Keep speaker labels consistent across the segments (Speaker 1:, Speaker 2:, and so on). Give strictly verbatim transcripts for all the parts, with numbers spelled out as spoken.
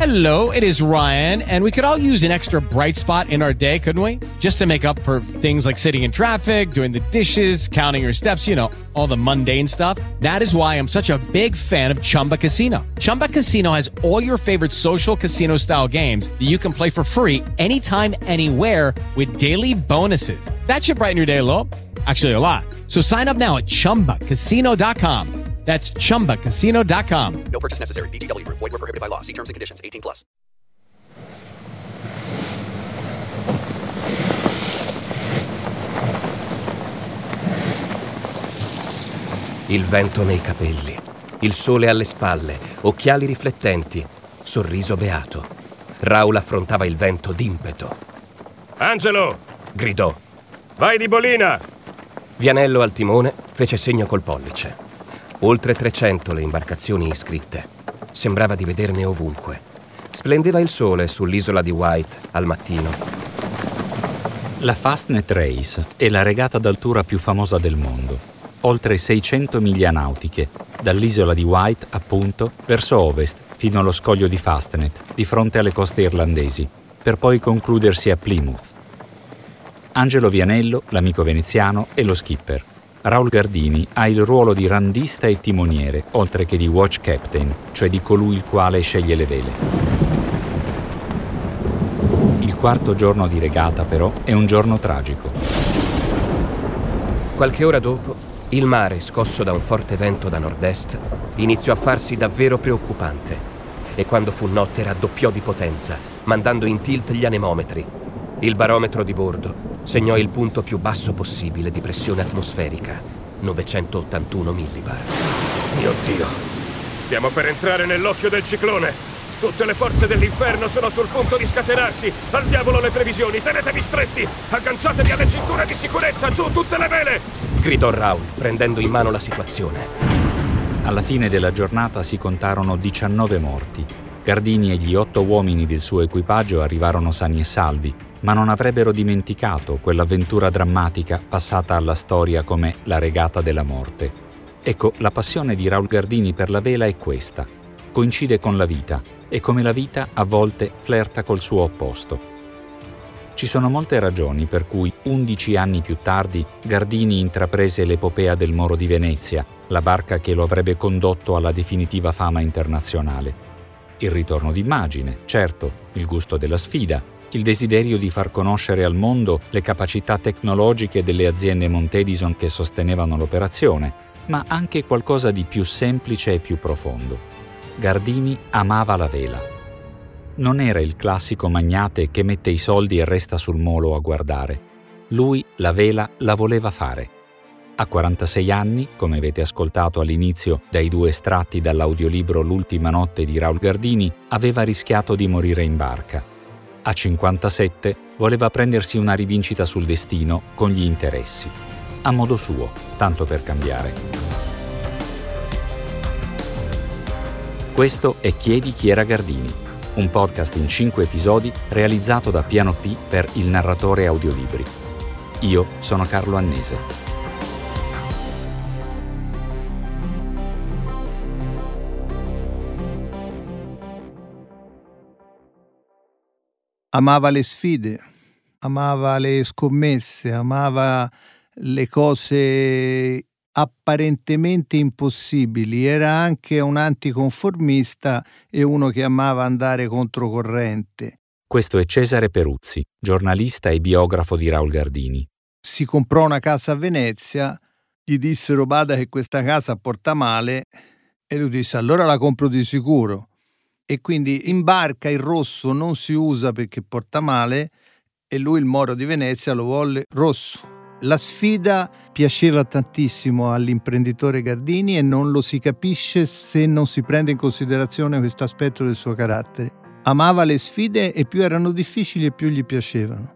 Speaker 1: Hello, it is Ryan, and we could all use an extra bright spot in our day, couldn't we? Just to make up for things like sitting in traffic, doing the dishes, counting your steps, you know, all the mundane stuff. That is why I'm such a big fan of Chumba Casino. Chumba Casino has all your favorite social casino-style games that you can play for free anytime, anywhere with daily bonuses. That should brighten your day a little. Actually, a lot. So sign up now at chumba casino dot com. That's chumba casino dot com.
Speaker 2: No purchase necessary. V G W Group. Void where prohibited by law. See terms and conditions. eighteen plus.
Speaker 3: Il vento nei capelli, il sole alle spalle, occhiali riflettenti, sorriso beato. Raul affrontava il vento d'impeto.
Speaker 4: Angelo!
Speaker 3: Gridò.
Speaker 4: Vai di bolina!
Speaker 3: Vianello al timone fece segno col pollice. Oltre trecento le imbarcazioni iscritte. Sembrava di vederne ovunque. Splendeva il sole sull'isola di Wight al mattino.
Speaker 5: La Fastnet Race è la regata d'altura più famosa del mondo. Oltre seicento miglia nautiche, dall'isola di Wight, appunto, verso ovest, fino allo scoglio di Fastnet, di fronte alle coste irlandesi, per poi concludersi a Plymouth. Angelo Vianello, l'amico veneziano, è lo skipper. Raul Gardini ha il ruolo di randista e timoniere, oltre che di watch captain, cioè di colui il quale sceglie le vele. Il quarto giorno di regata, però, è un giorno tragico.
Speaker 3: Qualche ora dopo, il mare, scosso da un forte vento da nord-est, iniziò a farsi davvero preoccupante e quando fu notte raddoppiò di potenza, mandando in tilt gli anemometri. Il barometro di bordo segnò il punto più basso possibile di pressione atmosferica, novecentottantuno millibar.
Speaker 4: Mio Dio! Stiamo per entrare nell'occhio del ciclone! Tutte le forze dell'inferno sono sul punto di scatenarsi! Al diavolo le previsioni! Tenetevi stretti! Agganciatevi alle cinture di sicurezza! Giù tutte le vele!
Speaker 3: Gridò Raul, prendendo in mano la situazione.
Speaker 5: Alla fine della giornata si contarono diciannove morti. Gardini e gli otto uomini del suo equipaggio arrivarono sani e salvi, ma non avrebbero dimenticato quell'avventura drammatica passata alla storia come la regata della morte. Ecco, la passione di Raul Gardini per la vela è questa. Coincide con la vita e come la vita a volte flirta col suo opposto. Ci sono molte ragioni per cui undici anni più tardi Gardini intraprese l'epopea del Moro di Venezia, la barca che lo avrebbe condotto alla definitiva fama internazionale. Il ritorno d'immagine, certo, il gusto della sfida, il desiderio di far conoscere al mondo le capacità tecnologiche delle aziende Montedison che sostenevano l'operazione, ma anche qualcosa di più semplice e più profondo. Gardini amava la vela. Non era il classico magnate che mette i soldi e resta sul molo a guardare. Lui la vela la voleva fare. A quarantasei anni, come avete ascoltato all'inizio dai due estratti dall'audiolibro L'ultima notte di Raul Gardini, aveva rischiato di morire in barca. A cinquantasette voleva prendersi una rivincita sul destino con gli interessi. A modo suo, tanto per cambiare. Questo è Chiedi chi era Gardini, un podcast in cinque episodi realizzato da Piano P per Il Narratore Audiolibri. Io sono Carlo Annese.
Speaker 6: Amava le sfide, amava le scommesse, amava le cose apparentemente impossibili. Era anche un anticonformista e uno che amava andare controcorrente.
Speaker 5: Questo è Cesare Peruzzi, giornalista e biografo di Raul Gardini.
Speaker 6: Si comprò una casa a Venezia, gli dissero bada che questa casa porta male e lui disse allora la compro di sicuro. E quindi in barca il rosso non si usa perché porta male e lui il Moro di Venezia lo volle rosso. La sfida piaceva tantissimo all'imprenditore Gardini e non lo si capisce se non si prende in considerazione questo aspetto del suo carattere. Amava le sfide e più erano difficili e più gli piacevano.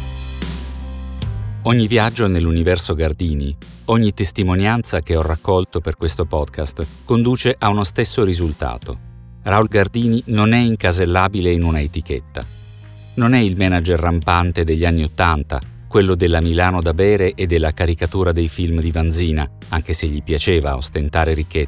Speaker 5: Ogni viaggio nell'universo Gardini, ogni testimonianza che ho raccolto per questo podcast conduce a uno stesso risultato. Raul Gardini non è incasellabile in una etichetta. Non è il manager rampante degli anni Ottanta, quello della Milano da bere e della caricatura dei film di Vanzina, anche se gli piaceva ostentare ricchezza.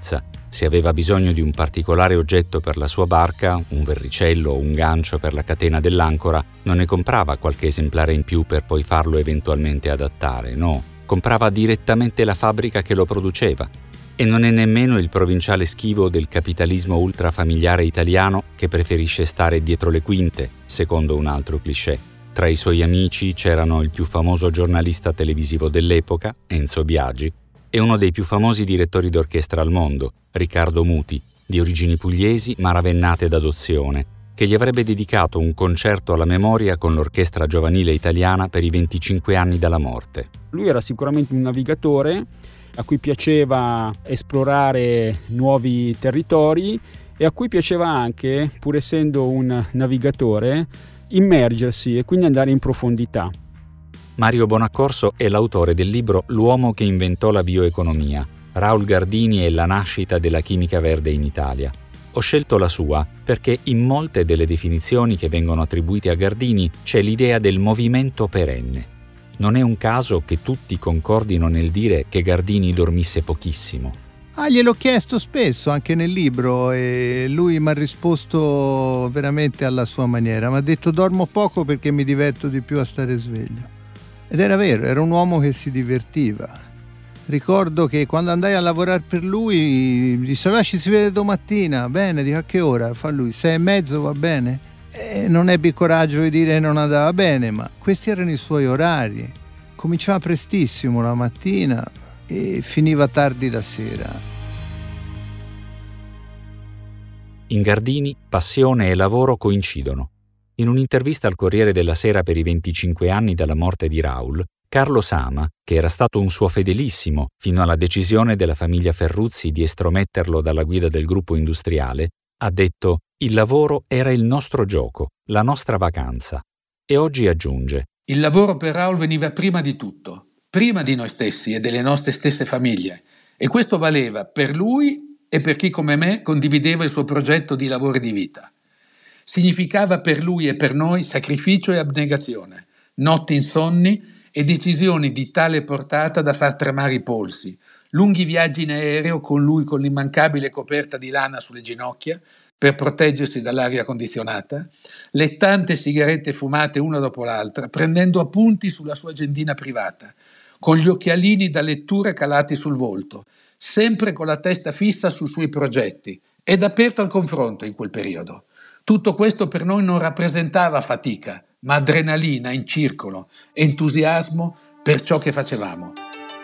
Speaker 5: Se aveva bisogno di un particolare oggetto per la sua barca, un verricello o un gancio per la catena dell'ancora, non ne comprava qualche esemplare in più per poi farlo eventualmente adattare, no. Comprava direttamente la fabbrica che lo produceva. E non è nemmeno il provinciale schivo del capitalismo ultrafamiliare italiano che preferisce stare dietro le quinte, secondo un altro cliché. Tra i suoi amici c'erano il più famoso giornalista televisivo dell'epoca, Enzo Biagi, e uno dei più famosi direttori d'orchestra al mondo, Riccardo Muti, di origini pugliesi ma ravennate d'adozione, che gli avrebbe dedicato un concerto alla memoria con l'Orchestra Giovanile Italiana per i venticinque anni dalla morte.
Speaker 7: Lui era sicuramente un navigatore a cui piaceva esplorare nuovi territori e a cui piaceva anche, pur essendo un navigatore, immergersi e quindi andare in profondità.
Speaker 5: Mario Bonaccorso è l'autore del libro L'uomo che inventò la bioeconomia, Raul Gardini e la nascita della chimica verde in Italia. Ho scelto la sua perché in molte delle definizioni che vengono attribuite a Gardini c'è l'idea del movimento perenne. Non è un caso che tutti concordino nel dire che Gardini dormisse pochissimo.
Speaker 6: Ah, gliel'ho chiesto spesso anche nel libro e lui mi ha risposto veramente alla sua maniera. Mi ha detto: dormo poco perché mi diverto di più a stare sveglio. Ed era vero, era un uomo che si divertiva. Ricordo che quando andai a lavorare per lui mi disse: allora ci si vede domattina. Bene, dico: a che ora? Fa lui: sei e mezzo, va bene? E non ebbi il coraggio di dire che non andava bene, ma questi erano i suoi orari. Cominciava prestissimo la mattina e finiva tardi la sera.
Speaker 5: In Gardini, passione e lavoro coincidono. In un'intervista al Corriere della Sera per i venticinque anni dalla morte di Raul, Carlo Sama, che era stato un suo fedelissimo fino alla decisione della famiglia Ferruzzi di estrometterlo dalla guida del gruppo industriale, ha detto: «Il lavoro era il nostro gioco, la nostra vacanza». E oggi aggiunge:
Speaker 8: «Il lavoro per Raul veniva prima di tutto, prima di noi stessi e delle nostre stesse famiglie, e questo valeva per lui e per chi come me condivideva il suo progetto di lavoro e di vita. Significava per lui e per noi sacrificio e abnegazione, notti insonni e decisioni di tale portata da far tremare i polsi, lunghi viaggi in aereo con lui con l'immancabile coperta di lana sulle ginocchia per proteggersi dall'aria condizionata, le tante sigarette fumate una dopo l'altra, prendendo appunti sulla sua agendina privata, con gli occhialini da lettura calati sul volto, sempre con la testa fissa sui suoi progetti ed aperto al confronto in quel periodo. Tutto questo per noi non rappresentava fatica, ma adrenalina in circolo, entusiasmo per ciò che facevamo».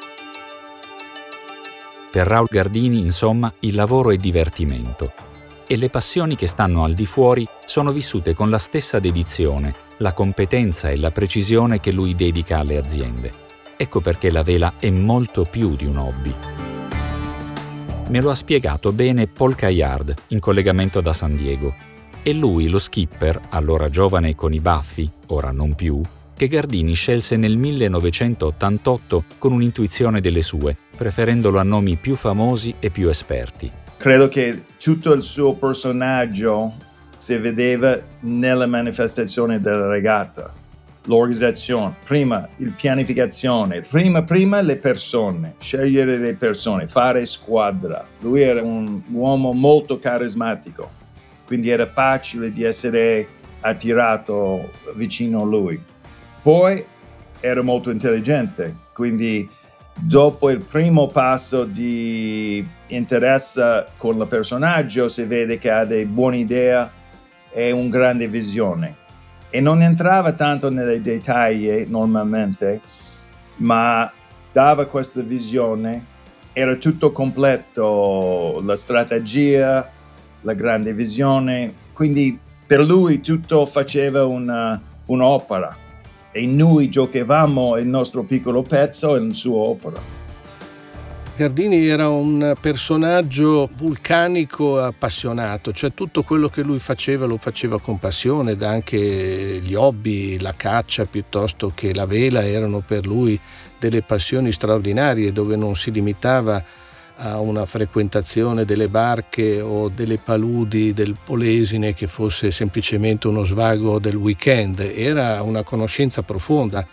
Speaker 5: Per Raul Gardini, insomma, il lavoro è divertimento. E le passioni che stanno al di fuori sono vissute con la stessa dedizione, la competenza e la precisione che lui dedica alle aziende. Ecco perché la vela è molto più di un hobby. Me lo ha spiegato bene Paul Caillard, in collegamento da San Diego. È lui lo skipper, allora giovane e con i baffi, ora non più, che Gardini scelse nel millenovecentottantotto con un'intuizione delle sue, preferendolo a nomi più famosi e più esperti.
Speaker 9: Credo che tutto il suo personaggio si vedeva nella manifestazione della regata, l'organizzazione, prima il pianificazione, prima prima le persone, scegliere le persone, fare squadra. Lui era un uomo molto carismatico, quindi era facile di essere attirato vicino a lui. Poi era molto intelligente, quindi dopo il primo passo di interesse con il personaggio si vede che ha delle buone idee e una grande visione. E non entrava tanto nei dettagli normalmente, ma dava questa visione, era tutto completo, la strategia, la grande visione, quindi per lui tutto faceva una, un'opera e noi giocavamo il nostro piccolo pezzo nella sua opera.
Speaker 10: Gardini era un personaggio vulcanico appassionato, cioè tutto quello che lui faceva lo faceva con passione, anche gli hobby, la caccia piuttosto che la vela erano per lui delle passioni straordinarie, dove non si limitava a una frequentazione delle barche o delle paludi del Polesine che fosse semplicemente uno svago del weekend, era una conoscenza profonda.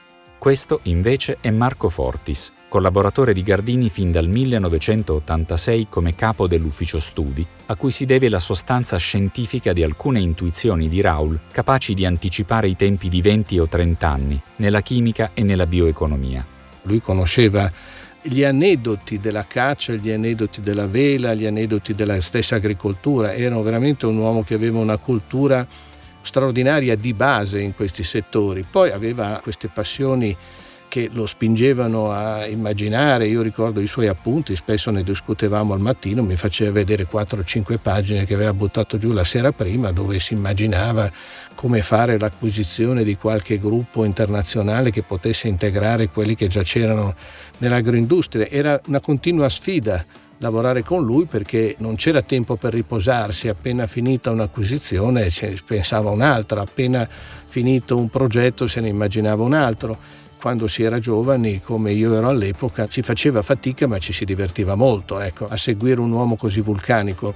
Speaker 5: Questo, invece, è Marco Fortis, collaboratore di Gardini fin dal millenovecentottantasei come capo dell'ufficio studi, a cui si deve la sostanza scientifica di alcune intuizioni di Raoul capaci di anticipare i tempi di venti o trenta anni nella chimica e nella bioeconomia.
Speaker 10: Lui conosceva gli aneddoti della caccia, gli aneddoti della vela, gli aneddoti della stessa agricoltura. Era veramente un uomo che aveva una cultura straordinaria di base in questi settori. Poi aveva queste passioni che lo spingevano a immaginare. Io ricordo i suoi appunti, spesso ne discutevamo al mattino, mi faceva vedere quattro o cinque pagine che aveva buttato giù la sera prima, dove si immaginava come fare l'acquisizione di qualche gruppo internazionale che potesse integrare quelli che già c'erano nell'agroindustria. Era una continua sfida lavorare con lui, perché non c'era tempo per riposarsi. Appena finita un'acquisizione si pensava a un'altra, appena finito un progetto se ne immaginava un altro. Quando si era giovani, come io ero all'epoca, si faceva fatica ma ci si divertiva molto, ecco, a seguire un uomo così vulcanico.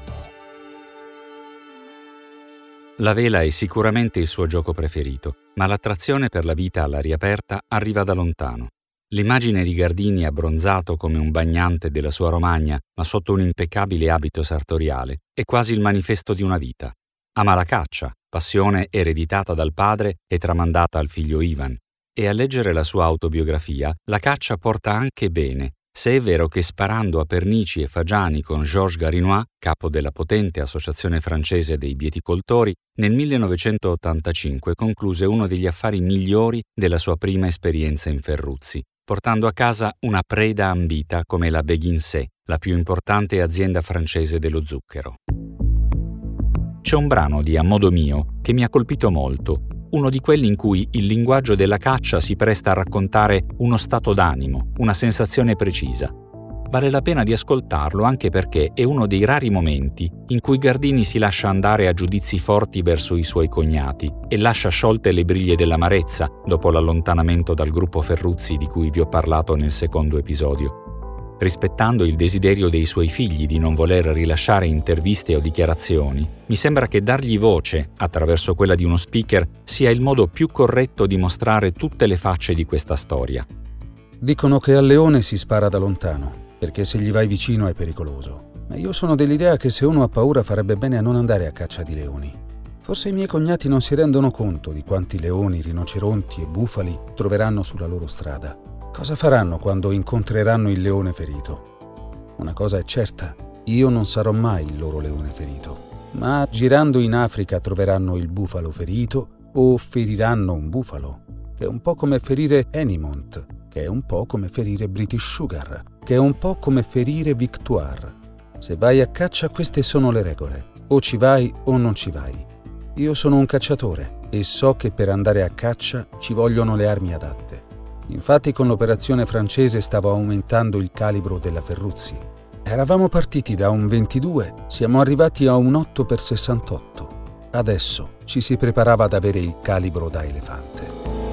Speaker 5: La vela è sicuramente il suo gioco preferito, ma l'attrazione per la vita all'aria aperta arriva da lontano. L'immagine di Gardini abbronzato come un bagnante della sua Romagna, ma sotto un impeccabile abito sartoriale, è quasi il manifesto di una vita. Ama la caccia, passione ereditata dal padre e tramandata al figlio Ivan. E a leggere la sua autobiografia, la caccia porta anche bene, se è vero che sparando a pernici e fagiani con Georges Garinois, capo della potente associazione francese dei bieticoltori, nel millenovecentottantacinque concluse uno degli affari migliori della sua prima esperienza in Ferruzzi, portando a casa una preda ambita come la Béguinsay, la più importante azienda francese dello zucchero. C'è un brano di A modo mio che mi ha colpito molto, uno di quelli in cui il linguaggio della caccia si presta a raccontare uno stato d'animo, una sensazione precisa. Vale la pena di ascoltarlo anche perché è uno dei rari momenti in cui Gardini si lascia andare a giudizi forti verso i suoi cognati e lascia sciolte le briglie dell'amarezza dopo l'allontanamento dal gruppo Ferruzzi di cui vi ho parlato nel secondo episodio. Rispettando il desiderio dei suoi figli di non voler rilasciare interviste o dichiarazioni, mi sembra che dargli voce, attraverso quella di uno speaker, sia il modo più corretto di mostrare tutte le facce di questa storia.
Speaker 11: Dicono che al leone si spara da lontano, perché se gli vai vicino è pericoloso. Ma io sono dell'idea che se uno ha paura farebbe bene a non andare a caccia di leoni. Forse i miei cognati non si rendono conto di quanti leoni, rinoceronti e bufali troveranno sulla loro strada. Cosa faranno quando incontreranno il leone ferito? Una cosa è certa, io non sarò mai il loro leone ferito, ma girando in Africa troveranno il bufalo ferito o feriranno un bufalo, che è un po' come ferire Enimont, che è un po' come ferire British Sugar, che è un po' come ferire Victoire. Se vai a caccia queste sono le regole, o ci vai o non ci vai. Io sono un cacciatore e so che per andare a caccia ci vogliono le armi adatte. Infatti con l'operazione francese stavo aumentando il calibro della Ferruzzi. Eravamo partiti da un ventidue, siamo arrivati a un otto per sessantotto. Adesso ci si preparava ad avere il calibro da elefante.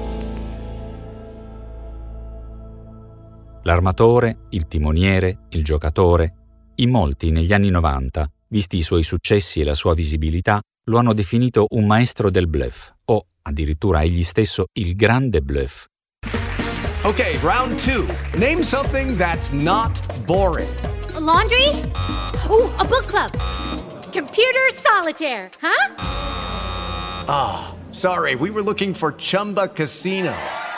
Speaker 5: L'armatore, il timoniere, il giocatore, in molti negli anni novanta, visti i suoi successi e la sua visibilità, lo hanno definito un maestro del bluff, o addirittura egli stesso il grande bluff.
Speaker 12: Okay, round two. Name something that's not boring.
Speaker 13: A laundry? Ooh, a book club. Computer solitaire, huh?
Speaker 12: Ah, oh, sorry, we were looking for Chumba Casino.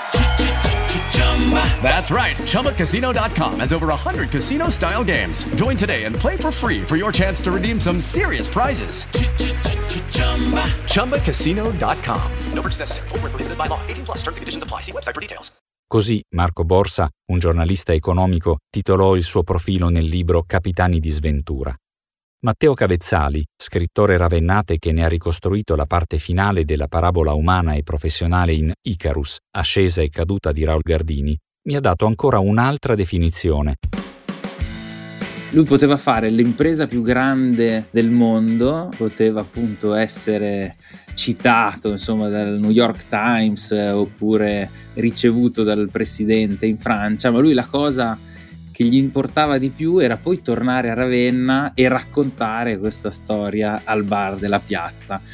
Speaker 12: That's right, Chumba Casino dot com has over one hundred casino-style games. Join today and play for free for your chance to redeem some serious prizes. Chumba Casino dot com. No purchase necessary. Void where prohibited by law. eighteen plus terms and conditions apply. See website for details.
Speaker 5: Così Marco Borsa, un giornalista economico, titolò il suo profilo nel libro Capitani di sventura. Matteo Cavezzali, scrittore ravennate che ne ha ricostruito la parte finale della parabola umana e professionale in Icarus, ascesa e caduta di Raoul Gardini, mi ha dato ancora un'altra definizione.
Speaker 14: Lui poteva fare l'impresa più grande del mondo, poteva appunto essere citato insomma dal New York Times oppure ricevuto dal presidente in Francia, ma lui la cosa che gli importava di più era poi tornare a Ravenna e raccontare questa storia al bar della piazza.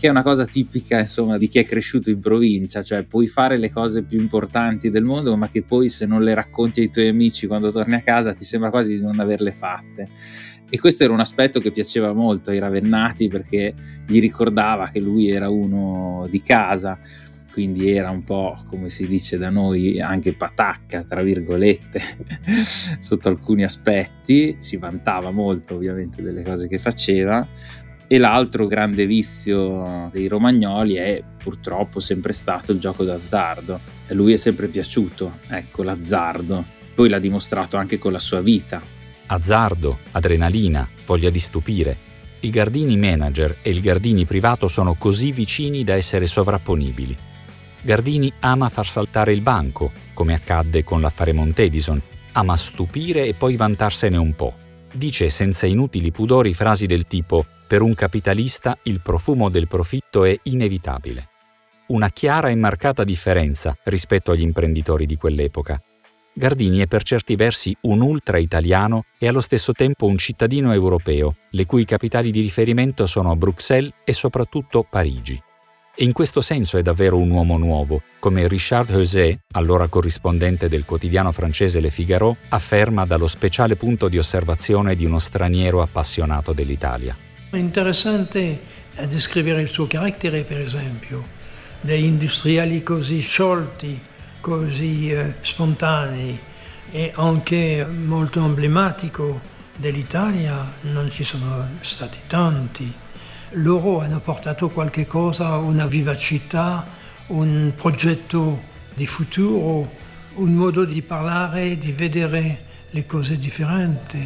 Speaker 14: che è una cosa tipica, insomma, di chi è cresciuto in provincia, cioè puoi fare le cose più importanti del mondo, ma che poi se non le racconti ai tuoi amici quando torni a casa ti sembra quasi di non averle fatte. E questo era un aspetto che piaceva molto ai ravennati, perché gli ricordava che lui era uno di casa, quindi era un po', come si dice da noi, anche patacca, tra virgolette, sotto alcuni aspetti. Si vantava molto ovviamente delle cose che faceva. E l'altro grande vizio dei romagnoli è purtroppo sempre stato il gioco d'azzardo. A lui è sempre piaciuto, ecco, l'azzardo. Poi l'ha dimostrato anche con la sua vita.
Speaker 5: Azzardo, adrenalina, voglia di stupire. Il Gardini manager e il Gardini privato sono così vicini da essere sovrapponibili. Gardini ama far saltare il banco, come accadde con l'affare Montedison, ama stupire e poi vantarsene un po'. Dice senza inutili pudori frasi del tipo: per un capitalista il profumo del profitto è inevitabile. Una chiara e marcata differenza rispetto agli imprenditori di quell'epoca. Gardini è per certi versi un ultra italiano e allo stesso tempo un cittadino europeo, le cui capitali di riferimento sono Bruxelles e soprattutto Parigi. E in questo senso è davvero un uomo nuovo, come Richard Heuzé, allora corrispondente del quotidiano francese Le Figaro, afferma dallo speciale punto di osservazione di uno straniero appassionato dell'Italia.
Speaker 15: È interessante descrivere il suo carattere, per esempio, degli industriali così sciolti, così eh, spontanei, e anche molto emblematico dell'Italia non ci sono stati tanti. Loro hanno portato qualche cosa, una vivacità, un progetto di futuro, un modo di parlare, di vedere le cose differenti.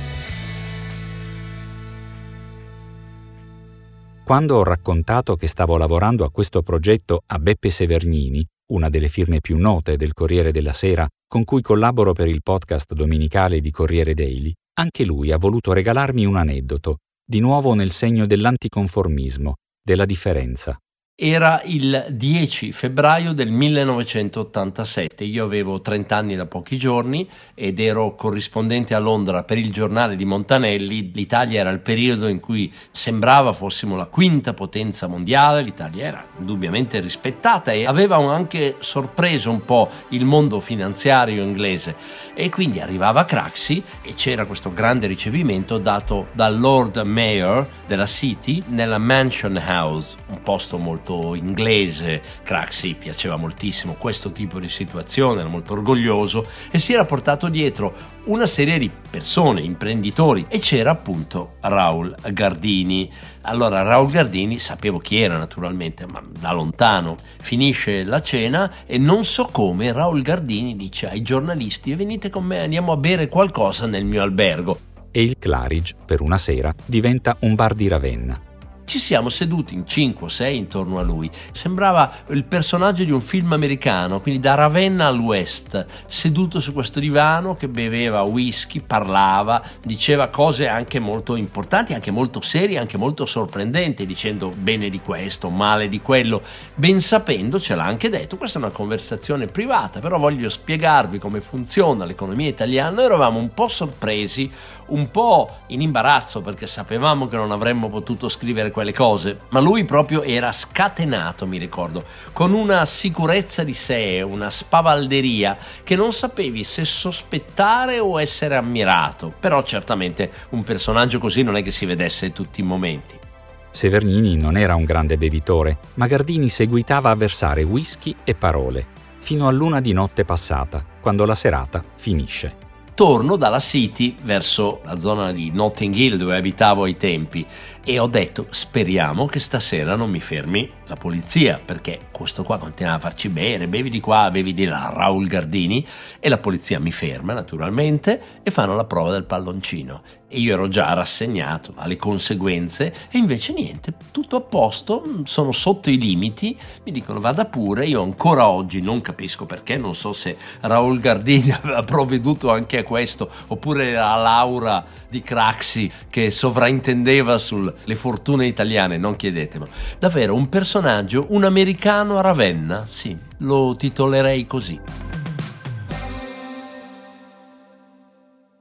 Speaker 5: Quando ho raccontato che stavo lavorando a questo progetto a Beppe Severnini, una delle firme più note del Corriere della Sera, con cui collaboro per il podcast domenicale di Corriere Daily, anche lui ha voluto regalarmi un aneddoto, di nuovo nel segno dell'anticonformismo, della differenza.
Speaker 16: Era il dieci febbraio del millenovecentottantasette, io avevo trenta anni da pochi giorni ed ero corrispondente a Londra per il giornale di Montanelli. L'Italia era il periodo in cui sembrava fossimo la quinta potenza mondiale, l'Italia era indubbiamente rispettata e aveva anche sorpreso un po' il mondo finanziario inglese, e quindi arrivava Craxi e c'era questo grande ricevimento dato dal Lord Mayor della City nella Mansion House, un posto molto inglese. Craxi piaceva moltissimo questo tipo di situazione, era molto orgoglioso e si era portato dietro una serie di persone, imprenditori, e c'era appunto Raul Gardini. Allora Raul Gardini sapevo chi era naturalmente, ma da lontano. Finisce la cena e non so come Raul Gardini dice ai giornalisti: venite con me, andiamo a bere qualcosa nel mio albergo.
Speaker 5: E il Claridge, per una sera, diventa un bar di Ravenna.
Speaker 16: Ci siamo seduti in cinque o sei intorno a lui. Sembrava il personaggio di un film americano, quindi da Ravenna al West, seduto su questo divano che beveva whisky, parlava, diceva cose anche molto importanti, anche molto serie, anche molto sorprendenti, dicendo bene di questo, male di quello, ben sapendo, ce l'ha anche detto, questa è una conversazione privata, però voglio spiegarvi come funziona l'economia italiana. Noi eravamo un po' sorpresi, un po' in imbarazzo, perché sapevamo che non avremmo potuto scrivere quelle cose, ma lui proprio era scatenato, mi ricordo, con una sicurezza di sé, una spavalderia che non sapevi se sospettare o essere ammirato, però certamente un personaggio così non è che si vedesse tutti i momenti.
Speaker 5: Severnini non era un grande bevitore, ma Gardini seguitava a versare whisky e parole, fino all'una di notte passata, quando la serata finisce.
Speaker 16: Torno dalla City verso la zona di Notting Hill dove abitavo ai tempi e ho detto: speriamo che stasera non mi fermi la polizia, perché questo qua continuava a farci bere, bevi di qua, bevi di là, Raul Gardini, e la polizia mi ferma naturalmente e fanno la prova del palloncino e io ero già rassegnato alle conseguenze e invece niente, tutto a posto, sono sotto i limiti, mi dicono vada pure. Io ancora oggi non capisco perché, non so se Raul Gardini aveva provveduto anche a questo oppure era l'aura di Craxi che sovraintendeva sulle fortune italiane, non chiedetemelo. Davvero un personaggio, un americano a Ravenna, sì, lo titolerei così.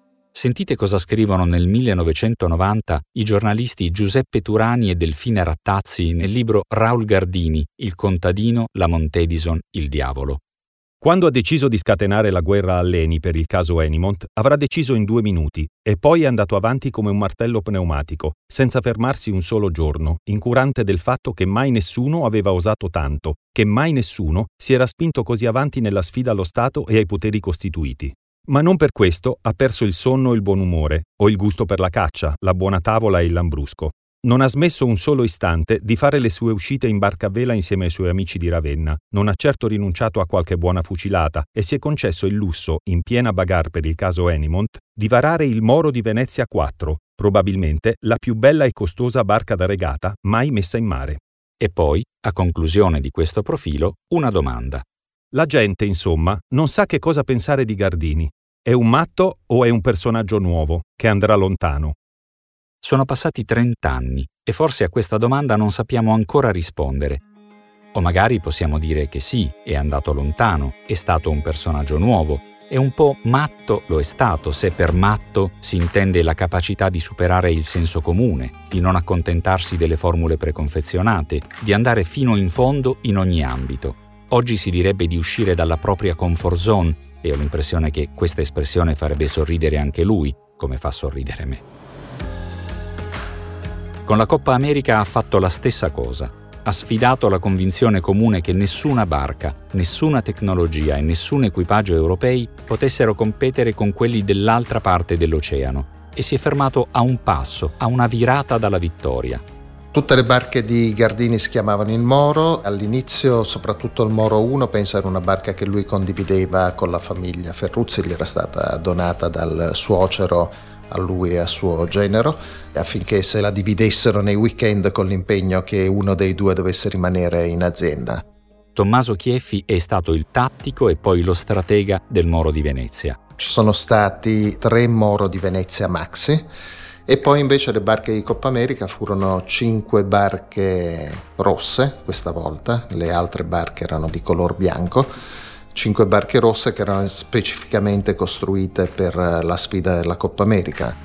Speaker 5: Sentite cosa scrivono nel millenovecentonovanta i giornalisti Giuseppe Turani e Delfina Rattazzi nel libro Raul Gardini, Il contadino, la Montedison, il diavolo.
Speaker 17: Quando ha deciso di scatenare la guerra a Leni per il caso Enimont, avrà deciso in due minuti e poi è andato avanti come un martello pneumatico, senza fermarsi un solo giorno, incurante del fatto che mai nessuno aveva osato tanto, che mai nessuno si era spinto così avanti nella sfida allo Stato e ai poteri costituiti. Ma non per questo ha perso il sonno e il buon umore, o il gusto per la caccia, la buona tavola e il lambrusco. Non ha smesso un solo istante di fare le sue uscite in barca a vela insieme ai suoi amici di Ravenna, non ha certo rinunciato a qualche buona fucilata e si è concesso il lusso, in piena bagarre per il caso Enimont, di varare il Moro di Venezia quattro, probabilmente la più bella e costosa barca da regata mai messa in mare.
Speaker 5: E poi, a conclusione di questo profilo, una domanda.
Speaker 17: La gente, insomma, non sa che cosa pensare di Gardini. È un matto o è un personaggio nuovo, che andrà lontano?
Speaker 5: Sono passati trent'anni e forse a questa domanda non sappiamo ancora rispondere. O magari possiamo dire che sì, è andato lontano, è stato un personaggio nuovo, e un po' matto lo è stato se per matto si intende la capacità di superare il senso comune, di non accontentarsi delle formule preconfezionate, di andare fino in fondo in ogni ambito. Oggi si direbbe di uscire dalla propria comfort zone e ho l'impressione che questa espressione farebbe sorridere anche lui, come fa sorridere me. Con la Coppa America ha fatto la stessa cosa. Ha sfidato la convinzione comune che nessuna barca, nessuna tecnologia e nessun equipaggio europei potessero competere con quelli dell'altra parte dell'oceano e si è fermato a un passo, a una virata dalla vittoria.
Speaker 18: Tutte le barche di Gardini si chiamavano il Moro. All'inizio, soprattutto il Moro uno, penso era una barca che lui condivideva con la famiglia Ferruzzi, gli era stata donata dal suocero a lui e a suo genero, affinché se la dividessero nei weekend con l'impegno che uno dei due dovesse rimanere in azienda.
Speaker 5: Tommaso Chieffi è stato il tattico e poi lo stratega del Moro di Venezia.
Speaker 18: Ci sono stati tre Moro di Venezia maxi e poi invece le barche di Coppa America furono cinque barche rosse questa volta, le altre barche erano di color bianco. Cinque barche rosse che erano specificamente costruite per la sfida della Coppa America.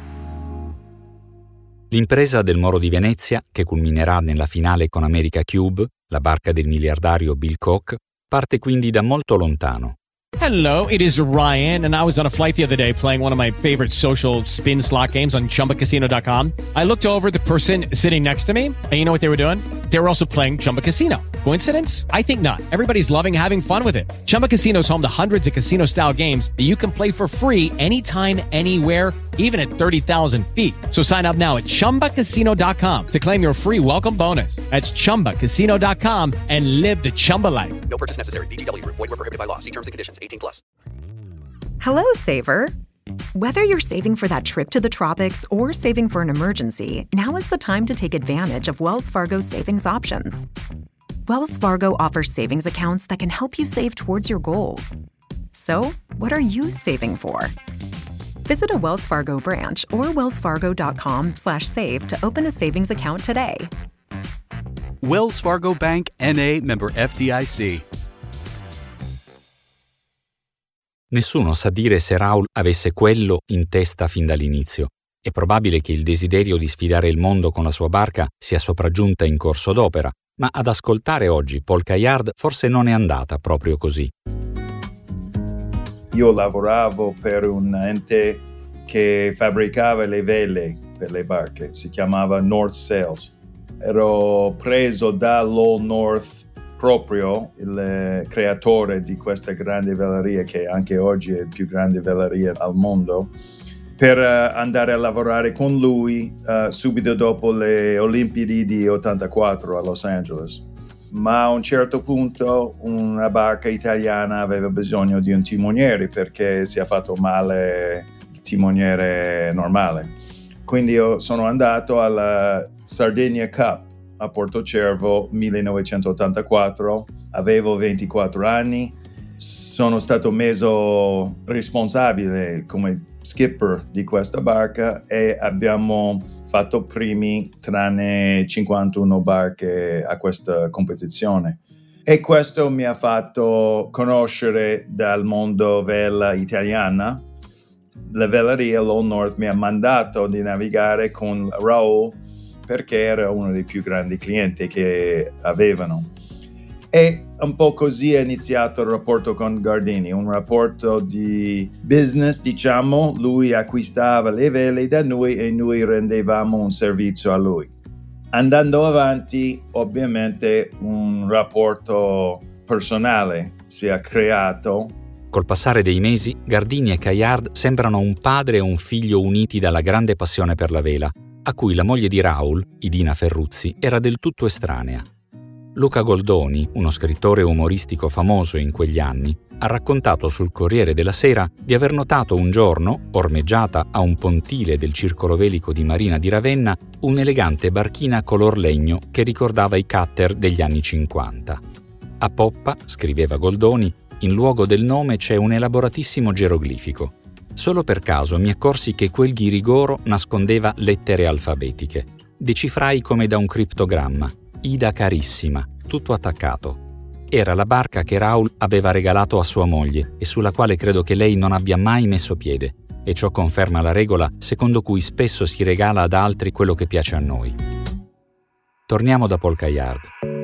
Speaker 5: L'impresa del Moro di Venezia, che culminerà nella finale con America Cube, la barca del miliardario Bill Koch, parte quindi da molto lontano.
Speaker 1: Hello, it is Ryan, and I was on a flight the other day playing one of my favorite social spin slot games on Chumba Casino dot com. I looked over at the person sitting next to me, and you know what they were doing? They were also playing Chumba Casino. Coincidence? I think not. Everybody's loving having fun with it. Chumba Casino is home to hundreds of casino-style games that you can play for free anytime, anywhere, even at thirty thousand feet. So sign up now at Chumba Casino dot com to claim your free welcome bonus. That's Chumba Casino dot com and live the Chumba life.
Speaker 2: No purchase necessary. V G W. Void where prohibited by law. See terms and conditions. eighteen plus.
Speaker 19: Hello, Saver. Whether you're saving for that trip to the tropics or saving for an emergency, now is the time to take advantage of Wells Fargo's savings options. Wells Fargo offers savings accounts that can help you save towards your goals. So, what are you saving for? Visit a Wells Fargo branch or wellsfargo.com slash save to open a savings account today.
Speaker 20: Wells Fargo Bank, N A, member F D I C.
Speaker 5: Nessuno sa dire se Raul avesse quello in testa fin dall'inizio. È probabile che il desiderio di sfidare il mondo con la sua barca sia sopraggiunta in corso d'opera, ma ad ascoltare oggi Paul Caillard forse non è andata proprio così.
Speaker 9: Io lavoravo per un ente che fabbricava le vele per le barche, si chiamava North Sails. Ero preso dall'Old North, proprio il creatore di questa grande veleria, che anche oggi è la più grande veleria al mondo, per uh, andare a lavorare con lui uh, subito dopo le Olimpiadi di ottantaquattro a Los Angeles. Ma a un certo punto una barca italiana aveva bisogno di un timoniere perché si è fatto male il timoniere normale. Quindi io sono andato alla Sardinia Cup a Portocervo millenovecentottantaquattro, avevo ventiquattro anni, sono stato messo responsabile come skipper di questa barca e abbiamo fatto primi tranne cinquantuno barche a questa competizione. E questo mi ha fatto conoscere dal mondo vela italiana la Veleria Low North mi ha mandato di navigare con Raul perché era uno dei più grandi clienti che avevano. E un po' così è iniziato il rapporto con Gardini, un rapporto di business, diciamo. Lui acquistava le vele da noi e noi rendevamo un servizio a lui. Andando avanti, ovviamente, un rapporto personale si è creato.
Speaker 5: Col passare dei mesi, Gardini e Caillard sembrano un padre e un figlio uniti dalla grande passione per la vela, a cui la moglie di Raul, Idina Ferruzzi, era del tutto estranea. Luca Goldoni, uno scrittore umoristico famoso in quegli anni, ha raccontato sul Corriere della Sera di aver notato un giorno, ormeggiata a un pontile del circolo velico di Marina di Ravenna, un'elegante barchina color legno che ricordava i cutter degli anni cinquanta. A poppa, scriveva Goldoni, in luogo del nome c'è un elaboratissimo geroglifico. Solo per caso mi accorsi che quel ghirigoro nascondeva lettere alfabetiche. Decifrai come da un criptogramma. Ida carissima, tutto attaccato. Era la barca che Raul aveva regalato a sua moglie e sulla quale credo che lei non abbia mai messo piede, e ciò conferma la regola secondo cui spesso si regala ad altri quello che piace a noi. Torniamo da Paul Caillard.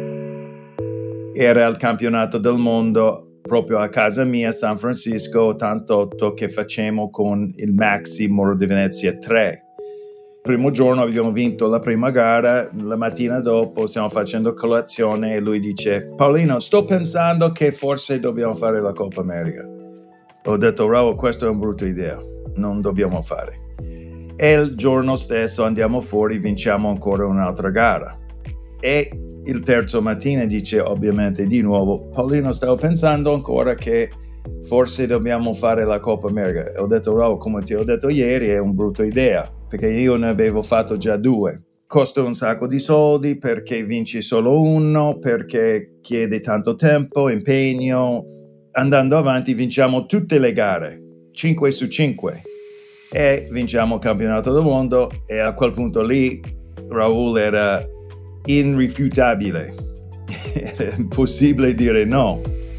Speaker 9: Era il campionato del mondo proprio a casa mia, San Francisco, ottantotto, che facemmo con il Maxi Moro di Venezia tre. Il primo giorno abbiamo vinto la prima gara, la mattina dopo stiamo facendo colazione e lui dice: Paolino, sto pensando che forse dobbiamo fare la Coppa America. Ho detto: Raul, questa è una brutta idea, non dobbiamo fare. E il giorno stesso andiamo fuori, vinciamo ancora un'altra gara. E il terzo mattina dice ovviamente di nuovo: Paolino, stavo pensando ancora che forse dobbiamo fare la Coppa America. Ho detto: Raul, come ti ho detto ieri, è una brutta idea, perché io ne avevo fatto già due. Costa un sacco di soldi, perché vinci solo uno, perché chiede tanto tempo, impegno. Andando avanti vinciamo tutte le gare, cinque su cinque, e vinciamo il campionato del mondo, e a quel punto lì Raul era irrifutabile. Era impossibile dire no.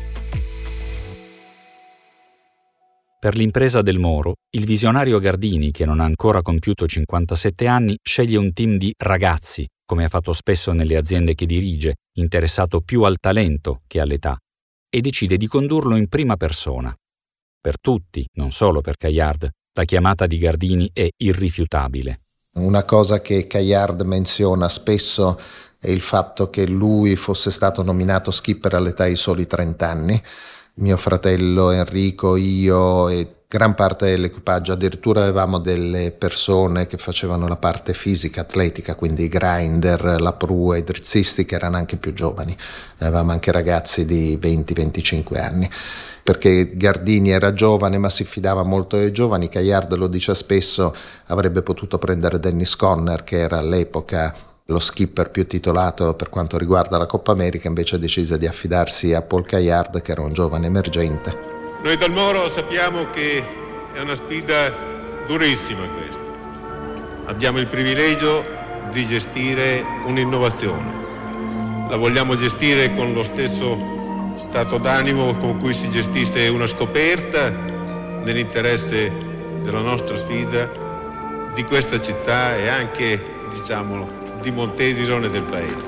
Speaker 5: Per l'impresa del Moro, il visionario Gardini, che non ha ancora compiuto cinquantasette anni, sceglie un team di ragazzi, come ha fatto spesso nelle aziende che dirige, interessato più al talento che all'età, e decide di condurlo in prima persona. Per tutti, non solo per Caillard, la chiamata di Gardini è irrifiutabile.
Speaker 18: Una cosa che Caillard menziona spesso è il fatto che lui fosse stato nominato skipper all'età di soli trenta anni. Mio fratello Enrico, io e gran parte dell'equipaggio, addirittura avevamo delle persone che facevano la parte fisica, atletica, quindi i grinder, la prua, i drizzisti, che erano anche più giovani. Avevamo anche ragazzi di venti venticinque anni, perché Gardini era giovane ma si fidava molto dei giovani. Caillard lo dice spesso, avrebbe potuto prendere Dennis Conner, che era all'epoca lo skipper più titolato per quanto riguarda la Coppa America, invece decise di affidarsi a Paul Caillard, che era un giovane emergente.
Speaker 21: Noi dal Moro sappiamo che è una sfida durissima questa. Abbiamo il privilegio di gestire un'innovazione. La vogliamo gestire con lo stesso stato d'animo con cui si gestisse una scoperta, nell'interesse della nostra sfida, di questa città e anche, diciamolo, di Montedison e del paese.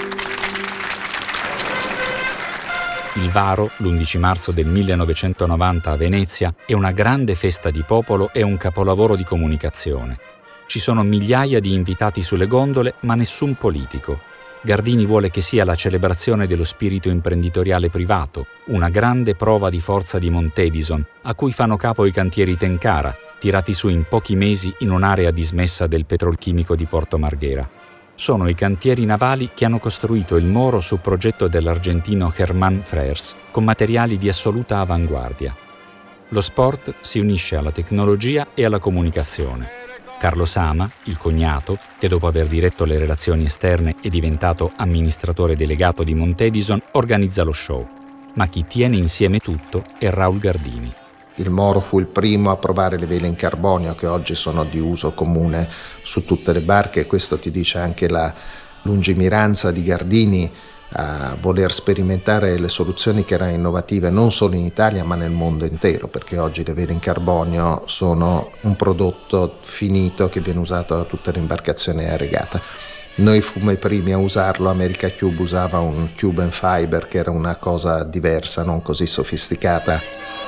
Speaker 5: Il Varo, l'undici marzo del millenovecentonovanta a Venezia, è una grande festa di popolo e un capolavoro di comunicazione. Ci sono migliaia di invitati sulle gondole, ma nessun politico. Gardini vuole che sia la celebrazione dello spirito imprenditoriale privato, una grande prova di forza di Montedison, a cui fanno capo i cantieri Tenkara, tirati su in pochi mesi in un'area dismessa del petrolchimico di Porto Marghera. Sono i cantieri navali che hanno costruito il Moro su progetto dell'argentino Germán Frers, con materiali di assoluta avanguardia. Lo sport si unisce alla tecnologia e alla comunicazione. Carlo Sama, il cognato, che dopo aver diretto le relazioni esterne è diventato amministratore delegato di Montedison, organizza lo show. Ma chi tiene insieme tutto è Raul Gardini.
Speaker 18: Il Moro fu il primo a provare le vele in carbonio, che oggi sono di uso comune su tutte le barche, e questo ti dice anche la lungimiranza di Gardini a voler sperimentare le soluzioni che erano innovative non solo in Italia ma nel mondo intero, perché oggi le vele in carbonio sono un prodotto finito che viene usato da tutte le imbarcazioni a regata. Noi fummo i primi a usarlo, America Cube usava un Cube and Fiber che era una cosa diversa, non così sofisticata.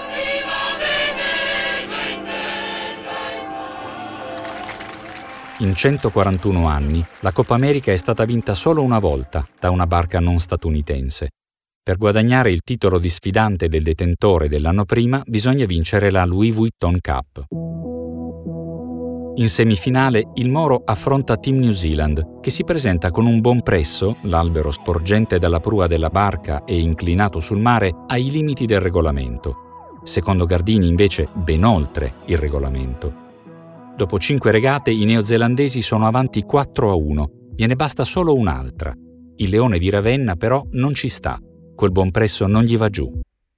Speaker 5: In centoquarantuno anni, la Coppa America è stata vinta solo una volta da una barca non statunitense. Per guadagnare il titolo di sfidante del detentore dell'anno prima, bisogna vincere la Louis Vuitton Cup. In semifinale, il Moro affronta Team New Zealand, che si presenta con un buon presso, l'albero sporgente dalla prua della barca e inclinato sul mare, ai limiti del regolamento. Secondo Gardini, invece, ben oltre il regolamento. Dopo cinque regate i neozelandesi sono avanti quattro a uno, gliene basta solo un'altra. Il Leone di Ravenna però non ci sta, quel buon presso non gli va giù.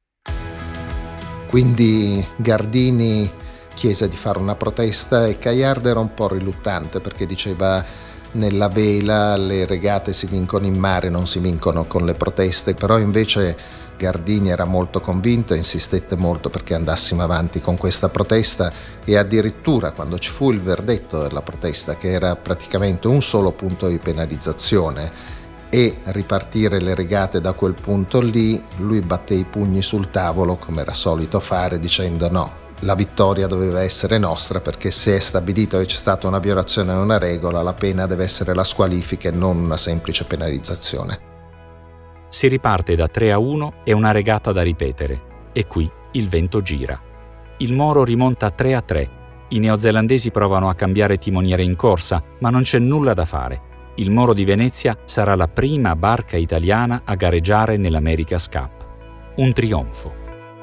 Speaker 18: Quindi Gardini chiese di fare una protesta e Caillard era un po' riluttante perché diceva: nella vela le regate si vincono in mare, non si vincono con le proteste, però invece Gardini era molto convinto e insistette molto perché andassimo avanti con questa protesta, e addirittura quando ci fu il verdetto della protesta, che era praticamente un solo punto di penalizzazione e ripartire le regate da quel punto lì, lui batté i pugni sul tavolo come era solito fare, dicendo no, la vittoria doveva essere nostra, perché se è stabilito che c'è stata una violazione di una regola, la pena deve essere la squalifica e non una semplice penalizzazione.
Speaker 5: Si riparte da tre a uno e una regata da ripetere, e qui il vento gira. Il Moro rimonta tre a tre. I neozelandesi provano a cambiare timoniere in corsa, ma non c'è nulla da fare. Il Moro di Venezia sarà la prima barca italiana a gareggiare nell'America's Cup. Un trionfo.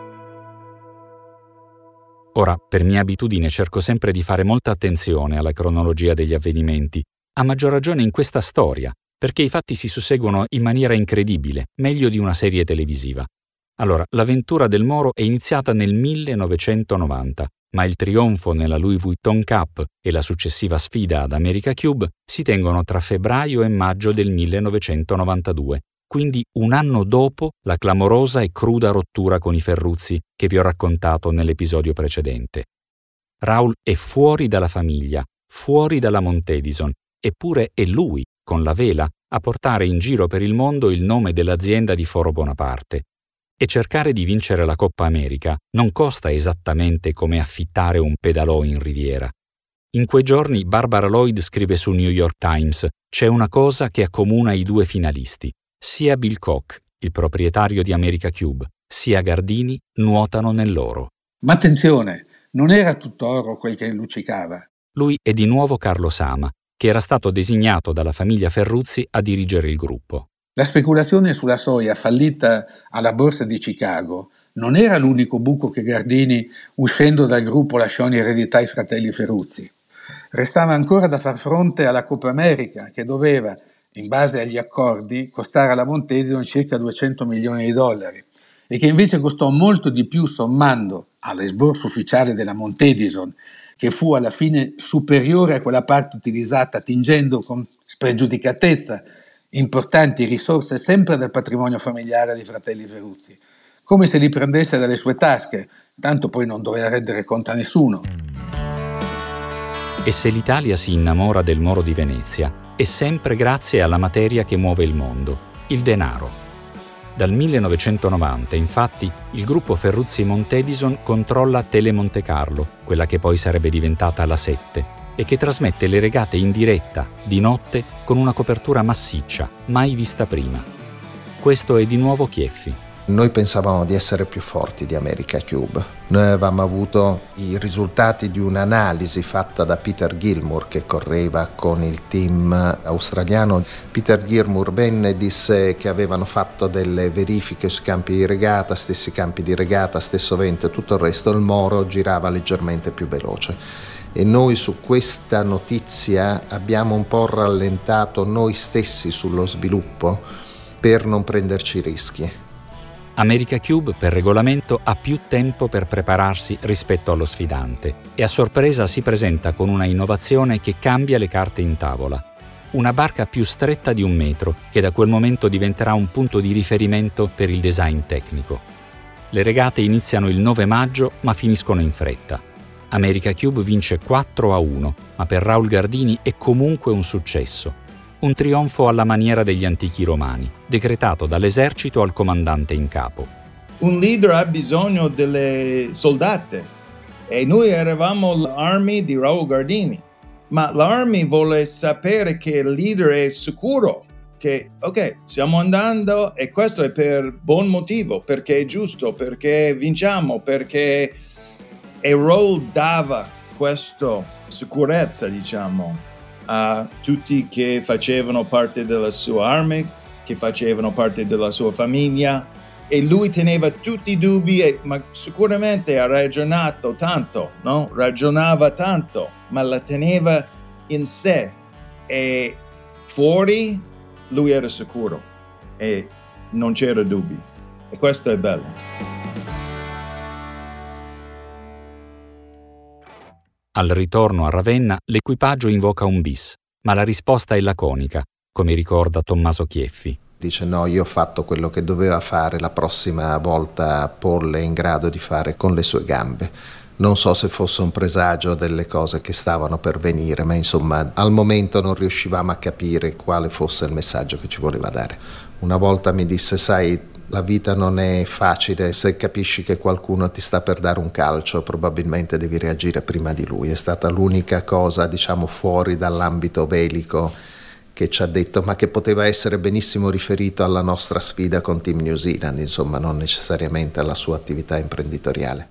Speaker 5: Ora, per mia abitudine, cerco sempre di fare molta attenzione alla cronologia degli avvenimenti, a maggior ragione in questa storia, perché i fatti si susseguono in maniera incredibile, meglio di una serie televisiva. Allora, l'avventura del Moro è iniziata nel millenovecentonovanta, ma il trionfo nella Louis Vuitton Cup e la successiva sfida ad America Cube si tengono tra febbraio e maggio del millenovecentonovantadue, quindi un anno dopo la clamorosa e cruda rottura con i Ferruzzi che vi ho raccontato nell'episodio precedente. Raoul è fuori dalla famiglia, fuori dalla Montedison, eppure è lui, con la vela, a portare in giro per il mondo il nome dell'azienda di Foro Bonaparte. E cercare di vincere la Coppa America non costa esattamente come affittare un pedalò in riviera. In quei giorni Barbara Lloyd scrive sul New York Times: c'è una cosa che accomuna i due finalisti. Sia Bill Koch, il proprietario di America Cube, sia Gardini nuotano nell'oro.
Speaker 8: Ma attenzione, non era tutto oro quel che luccicava.
Speaker 5: Lui è di nuovo Carlo Sama, che era stato designato dalla famiglia Ferruzzi a dirigere il gruppo.
Speaker 8: La speculazione sulla soia fallita alla borsa di Chicago non era l'unico buco che Gardini, uscendo dal gruppo, lasciò in eredità ai fratelli Ferruzzi. Restava ancora da far fronte alla Coppa America, che doveva, in base agli accordi, costare alla Montedison circa duecento milioni di dollari, e che invece costò molto di più sommando all'esborso ufficiale della Montedison, che fu alla fine superiore a quella parte utilizzata, attingendo con spregiudicatezza importanti risorse sempre dal patrimonio familiare dei fratelli Ferruzzi, come se li prendesse dalle sue tasche, tanto poi non doveva rendere conto a nessuno.
Speaker 5: E se l'Italia si innamora del Moro di Venezia, è sempre grazie alla materia che muove il mondo, il denaro. Dal millenovecentonovanta, infatti, il gruppo Ferruzzi Montedison controlla Tele Monte Carlo, quella che poi sarebbe diventata la sette, e che trasmette le regate in diretta, di notte, con una copertura massiccia, mai vista prima. Questo è di nuovo Chieffi.
Speaker 18: Noi pensavamo di essere più forti di America Cube. Noi avevamo avuto i risultati di un'analisi fatta da Peter Gilmour, che correva con il team australiano. Peter Gilmour venne e disse che avevano fatto delle verifiche sui campi di regata, stessi campi di regata, stesso vento e tutto il resto. Il Moro girava leggermente più veloce. E noi su questa notizia abbiamo un po' rallentato noi stessi sullo sviluppo per non prenderci rischi.
Speaker 5: America Cube, per regolamento, ha più tempo per prepararsi rispetto allo sfidante e a sorpresa si presenta con una innovazione che cambia le carte in tavola. una barca più stretta di un metro, che da quel momento diventerà un punto di riferimento per il design tecnico. Le regate iniziano il nove maggio, ma finiscono in fretta. America Cube vince quattro a uno, ma per Raul Gardini è comunque un successo. Un trionfo alla maniera degli antichi romani, decretato dall'esercito al comandante in capo.
Speaker 9: Un leader ha bisogno delle soldate e noi eravamo l'army di Raul Gardini, ma l'army vuole sapere che il leader è sicuro, che ok, stiamo andando e questo è per buon motivo, perché è giusto, perché vinciamo, perché e Raul dava questa sicurezza, diciamo, a tutti che facevano parte della sua army, che facevano parte della sua famiglia, e lui teneva tutti i dubbi, e, ma sicuramente ha ragionato tanto, no? Ragionava tanto, ma la teneva in sé, e fuori lui era sicuro e non c'era dubbi, e questo è bello.
Speaker 5: Al ritorno a Ravenna l'equipaggio invoca un bis, ma la risposta è laconica, come ricorda Tommaso Chieffi.
Speaker 18: Dice no, io ho fatto quello che doveva fare, la prossima volta Paul è in grado di fare con le sue gambe. Non so se fosse un presagio delle cose che stavano per venire, ma insomma al momento non riuscivamo a capire quale fosse il messaggio che ci voleva dare. Una volta mi disse, sai, la vita non è facile, se capisci che qualcuno ti sta per dare un calcio probabilmente devi reagire prima di lui. È stata l'unica cosa, diciamo, fuori dall'ambito velico che ci ha detto, ma che poteva essere benissimo riferito alla nostra sfida con Team New Zealand, insomma non necessariamente alla sua attività imprenditoriale.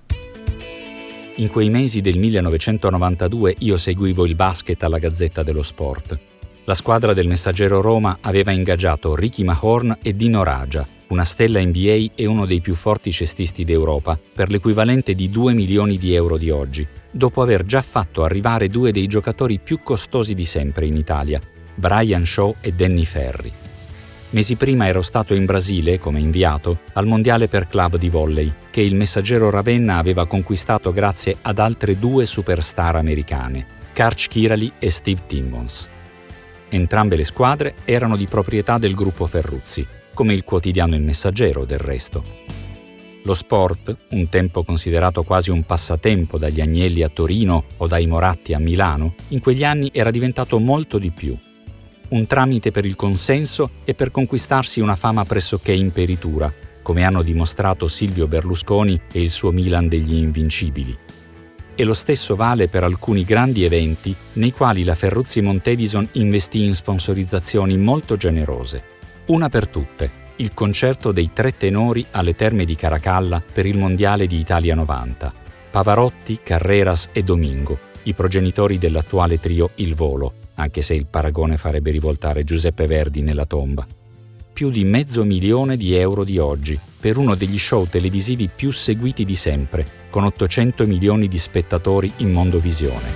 Speaker 5: In quei mesi del millenovecentonovantadue io seguivo il basket alla Gazzetta dello Sport. La squadra del Messaggero Roma aveva ingaggiato Ricky Mahorn e Dino Radja, una stella N B A e uno dei più forti cestisti d'Europa, per l'equivalente di due milioni di euro di oggi, dopo aver già fatto arrivare due dei giocatori più costosi di sempre in Italia, Brian Shaw e Danny Ferry. Mesi prima ero stato in Brasile, come inviato, al mondiale per club di volley, che il Messaggero Ravenna aveva conquistato grazie ad altre due superstar americane, Karch Kiraly e Steve Timmons. Entrambe le squadre erano di proprietà del gruppo Ferruzzi, come il quotidiano Il Messaggero, del resto. Lo sport, un tempo considerato quasi un passatempo dagli Agnelli a Torino o dai Moratti a Milano, in quegli anni era diventato molto di più. Un tramite per il consenso e per conquistarsi una fama pressoché imperitura, come hanno dimostrato Silvio Berlusconi e il suo Milan degli Invincibili. E lo stesso vale per alcuni grandi eventi nei quali la Ferruzzi Montedison investì in sponsorizzazioni molto generose. Una per tutte, il concerto dei tre tenori alle Terme di Caracalla per il Mondiale di Italia novanta. Pavarotti, Carreras e Domingo, i progenitori dell'attuale trio Il Volo, anche se il paragone farebbe rivoltare Giuseppe Verdi nella tomba. Più di mezzo milione di euro di oggi, per uno degli show televisivi più seguiti di sempre, con ottocento milioni di spettatori in mondovisione.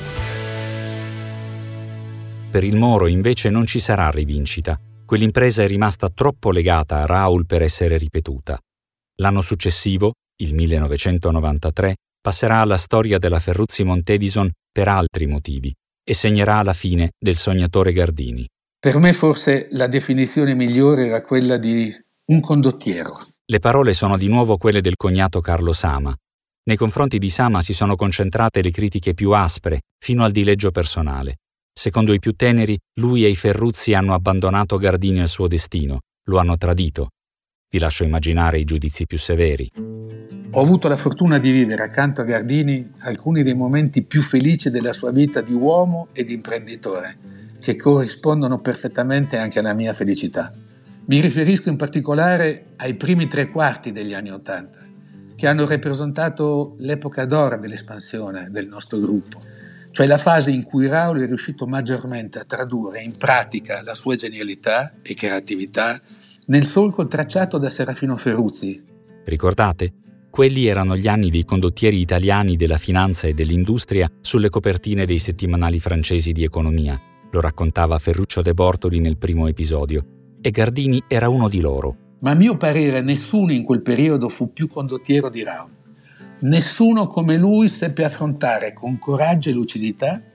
Speaker 5: Per il Moro invece non ci sarà rivincita. Quell'impresa è rimasta troppo legata a Raul per essere ripetuta. L'anno successivo, il millenovecentonovantatré, passerà alla storia della Ferruzzi Montedison per altri motivi e segnerà la fine del sognatore Gardini.
Speaker 8: Per me forse la definizione migliore era quella di un condottiero.
Speaker 5: Le parole sono di nuovo quelle del cognato Carlo Sama. Nei confronti di Sama si sono concentrate le critiche più aspre, fino al dileggio personale. Secondo i più teneri, lui e i Ferruzzi hanno abbandonato Gardini al suo destino, lo hanno tradito. Vi lascio immaginare i giudizi più severi.
Speaker 8: Ho avuto la fortuna di vivere accanto a Gardini alcuni dei momenti più felici della sua vita di uomo e di imprenditore, che corrispondono perfettamente anche alla mia felicità. Mi riferisco in particolare ai primi tre quarti degli anni Ottanta, che hanno rappresentato l'epoca d'oro dell'espansione del nostro gruppo, cioè la fase in cui Raul è riuscito maggiormente a tradurre in pratica la sua genialità e creatività nel solco tracciato da Serafino Ferruzzi.
Speaker 5: Ricordate? Quelli erano gli anni dei condottieri italiani della finanza e dell'industria sulle copertine dei settimanali francesi di economia, lo raccontava Ferruccio De Bortoli nel primo episodio, e Gardini era uno di loro.
Speaker 8: Ma a mio parere nessuno in quel periodo fu più condottiero di Raul. Nessuno come lui seppe affrontare con coraggio e lucidità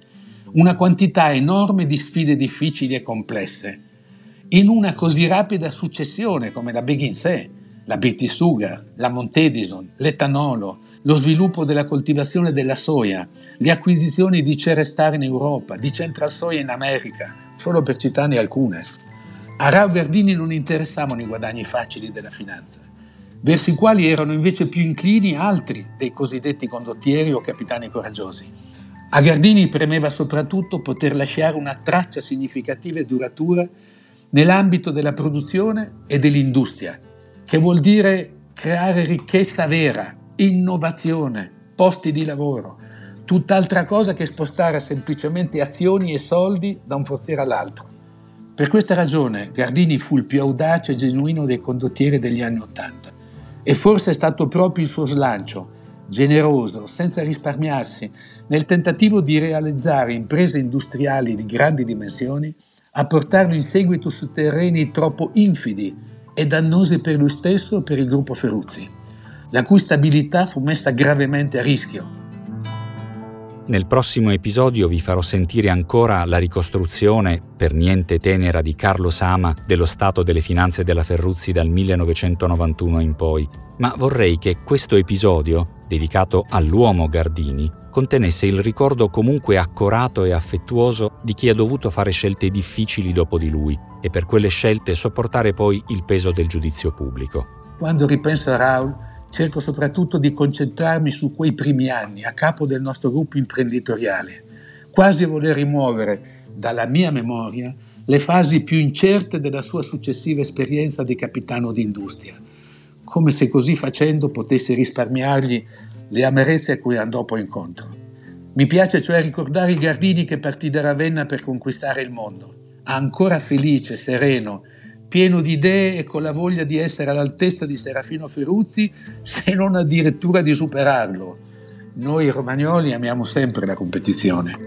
Speaker 8: una quantità enorme di sfide difficili e complesse, in una così rapida successione come la Begin sé, la British Sugar, la Mount Edison, l'etanolo, lo sviluppo della coltivazione della soia, le acquisizioni di Cerestar in Europa, di Central Soya in America, solo per citarne alcune. A Raul Gardini non interessavano i guadagni facili della finanza, verso i quali erano invece più inclini altri dei cosiddetti condottieri o capitani coraggiosi. A Gardini premeva soprattutto poter lasciare una traccia significativa e duratura nell'ambito della produzione e dell'industria, che vuol dire creare ricchezza vera, innovazione, posti di lavoro, tutt'altra cosa che spostare semplicemente azioni e soldi da un forziere all'altro. Per questa ragione Gardini fu il più audace e genuino dei condottieri degli anni Ottanta e forse è stato proprio il suo slancio, generoso, senza risparmiarsi, nel tentativo di realizzare imprese industriali di grandi dimensioni, a portarlo in seguito su terreni troppo infidi e dannosi per lui stesso e per il gruppo Ferruzzi, la cui stabilità fu messa gravemente a rischio.
Speaker 5: Nel prossimo episodio vi farò sentire ancora la ricostruzione, per niente tenera, di Carlo Sama dello stato delle finanze della Ferruzzi dal millenovecentonovantuno in poi, ma vorrei che questo episodio, dedicato all'uomo Gardini, contenesse il ricordo comunque accorato e affettuoso di chi ha dovuto fare scelte difficili dopo di lui e per quelle scelte sopportare poi il peso del giudizio pubblico.
Speaker 8: Quando ripenso a Raul, cerco soprattutto di concentrarmi su quei primi anni a capo del nostro gruppo imprenditoriale, quasi a voler rimuovere dalla mia memoria le fasi più incerte della sua successiva esperienza di capitano d'industria, come se così facendo potesse risparmiargli le amarezze a cui andò poi incontro. Mi piace cioè ricordare il Gardini che partì da Ravenna per conquistare il mondo, ancora felice, sereno, pieno di idee e con la voglia di essere all'altezza di Serafino Ferruzzi, se non addirittura di superarlo. Noi romagnoli amiamo sempre la competizione.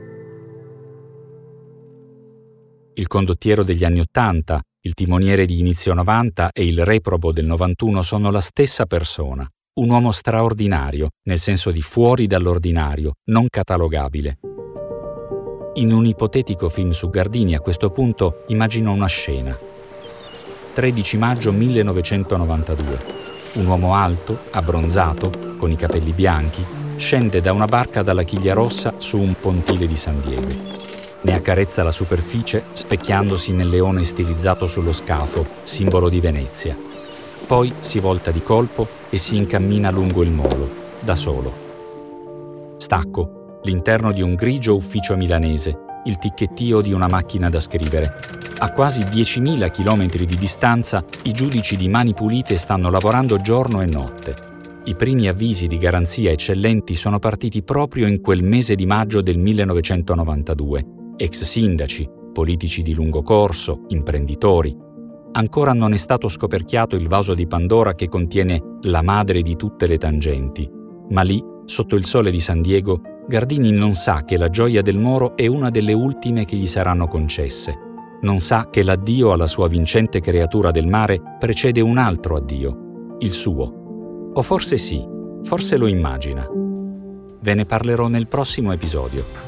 Speaker 5: Il condottiero degli anni Ottanta, il timoniere di inizio novanta e il reprobo del novantuno sono la stessa persona. Un uomo straordinario, nel senso di fuori dall'ordinario, non catalogabile. In un ipotetico film su Gardini, a questo punto, immagino una scena. tredici maggio millenovecentonovantadue. Un uomo alto, abbronzato, con i capelli bianchi, scende da una barca dalla Chiglia Rossa su un pontile di San Diego. Ne accarezza la superficie specchiandosi nel leone stilizzato sullo scafo, simbolo di Venezia. Poi si volta di colpo e si incammina lungo il molo, da solo. Stacco, l'interno di un grigio ufficio milanese, il ticchettio di una macchina da scrivere. A quasi diecimila chilometri di distanza, i giudici di Mani Pulite stanno lavorando giorno e notte. I primi avvisi di garanzia eccellenti sono partiti proprio in quel mese di maggio del millenovecentonovantadue. Ex sindaci, politici di lungo corso, imprenditori. Ancora non è stato scoperchiato il vaso di Pandora che contiene la madre di tutte le tangenti, ma lì, sotto il sole di San Diego, Gardini non sa che la gioia del Moro è una delle ultime che gli saranno concesse. Non sa che l'addio alla sua vincente creatura del mare precede un altro addio, il suo. O forse sì, forse lo immagina. Ve ne parlerò nel prossimo episodio.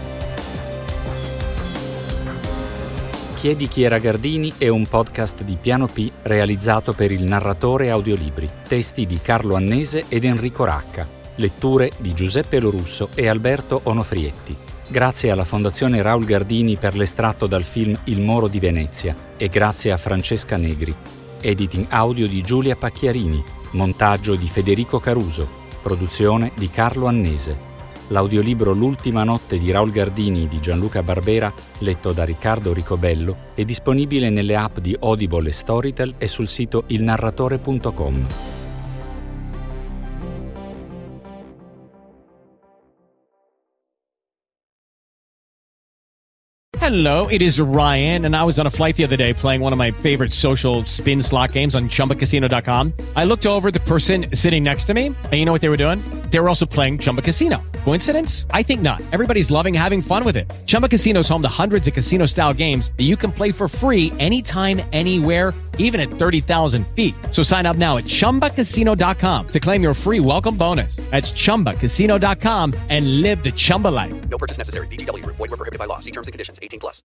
Speaker 5: Chiedi chi era Gardini è un podcast di Piano P realizzato per il Narratore Audiolibri. Testi di Carlo Annese ed Enrico Racca. Letture di Giuseppe Lorusso e Alberto Onofrietti. Grazie alla Fondazione Raul Gardini per l'estratto dal film Il Moro di Venezia e grazie a Francesca Negri. Editing audio di Giulia Pacchiarini. Montaggio di Federico Caruso. Produzione di Carlo Annese. L'audiolibro L'ultima notte di Raul Gardini di Gianluca Barbera, letto da Riccardo Ricobello, è disponibile nelle app di Audible e Storytel e sul sito il narratore punto com.
Speaker 1: Hello, it is Ryan, and I was on a flight the other day playing one of my favorite social spin slot games on Chumba Casino dot com. I looked over at the person sitting next to me, and you know what they were doing? They were also playing Chumba Casino. Coincidence? I think not. Everybody's loving having fun with it. Chumba Casino is home to hundreds of casino-style games that you can play for free anytime, anywhere, even at thirty thousand feet. So sign up now at chumba casino dot com to claim your free welcome bonus. That's chumba casino dot com and live the Chumba life.
Speaker 2: No purchase necessary. V G W. Void where prohibited by law. See terms and conditions. eighteen plus.